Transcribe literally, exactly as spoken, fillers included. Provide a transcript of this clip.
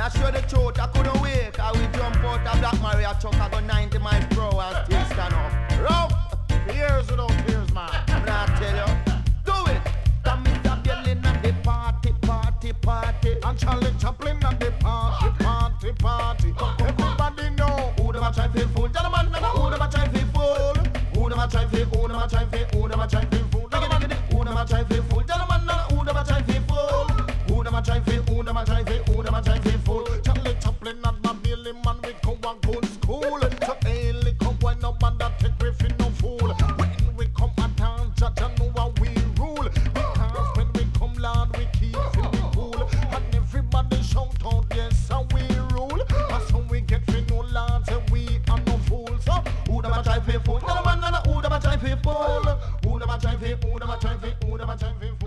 I show the truth, I couldn't wait. I will jump out of Black Maria truck, I go ninety miles per hour and still stand up. Rough! Years without tears, man. I'm gonna tell you. Do it! Come Mister Berlin at the party, party, party. And Charlie Chaplin at the party, party, party. Everybody know who them a try to fool. Gentlemen, who them a try to fool. Who them a try to, who them a try to, who them a try to fool. Who them a try to fool. Gentlemen, who them a try to fool. Who them a try to, who them a try to, who them a try to fool. Charlie Chaplin and my Billy man, we come and good school. So early come when no man that take we fi no fool. When we come at town, judge and know how we rule. Because when we come Lord, we keep it cool. And everybody shout out, yes, and we rule. And so we get fi no Lord, say we are no fools. So who them a try to fool? Gentlemen, who them a try to fool. Who them a try to, who them a try to, who them a try to fool.